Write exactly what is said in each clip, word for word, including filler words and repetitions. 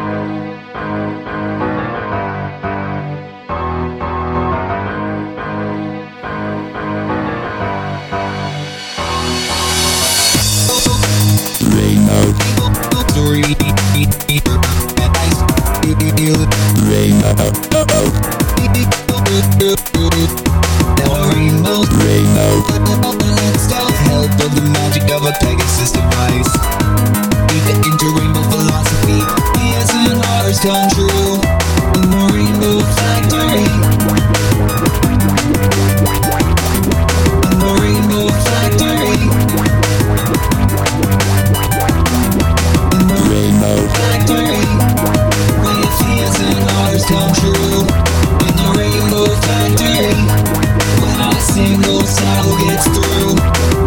Come true in the Rainbow Factory. In the Rainbow Factory. In the Rainbow Factory, where your fears and ours come true. In the Rainbow Factory, when not a single sound gets through.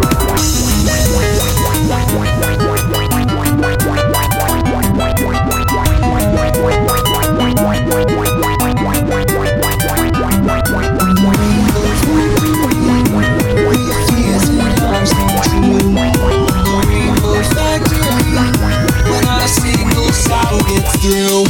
Through.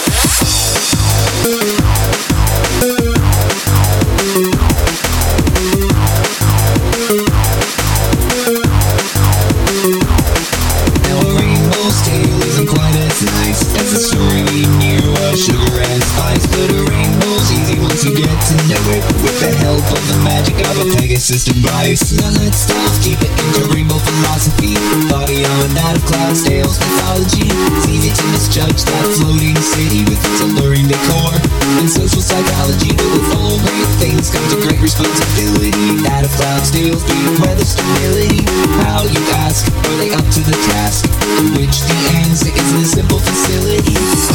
Now a rainbow's tale isn't quite as nice as the story we knew of sugar and spice, but a rainbow's easy once you get to know it, with the help of the magic of a Pegasus device. Now let's delve deep into rainbow philosophy, far beyond that of Cloudsdale's mythology. It's easy to misjudge that floating city with its alluring decor and social psychology, but with all great things comes a great responsibility. That of Cloudsdale's being weather stability. How, you ask, are they up to the task? In which the answer is a simple facility.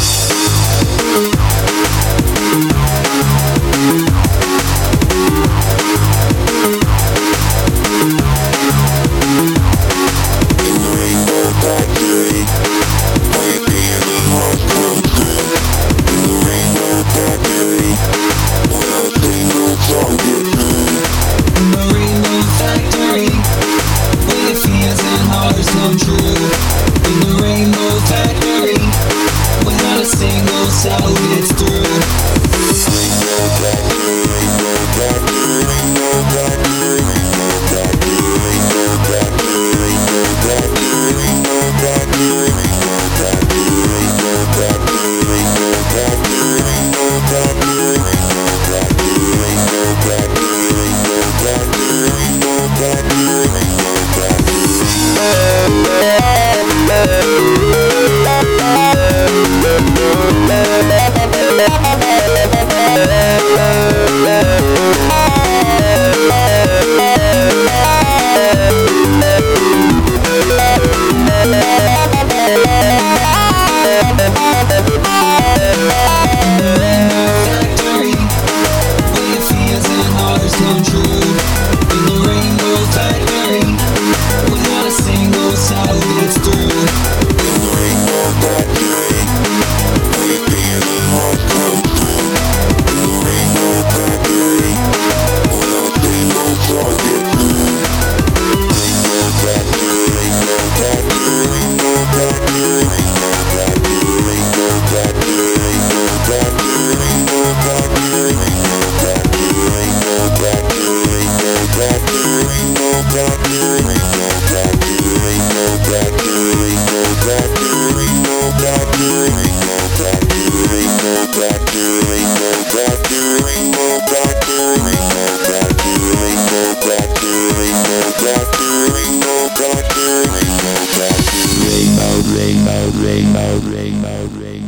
Come true in the Rainbow Factory, when not a single sound gets through. Come true in the Rainbow Factory, when not a single sound gets through. In the Rainbow Factory, where your fears and hearts come true. In the Rainbow Factory, when not a single sound gets through. Rainbow Factory, Rainbow Factory, Rainbow Factory, Rainbow Factory, Rainbow Factory, Rainbow Factory, Rainbow Factory, Rainbow Rainbow, rainbow, rainbow, rainbow, rainbow.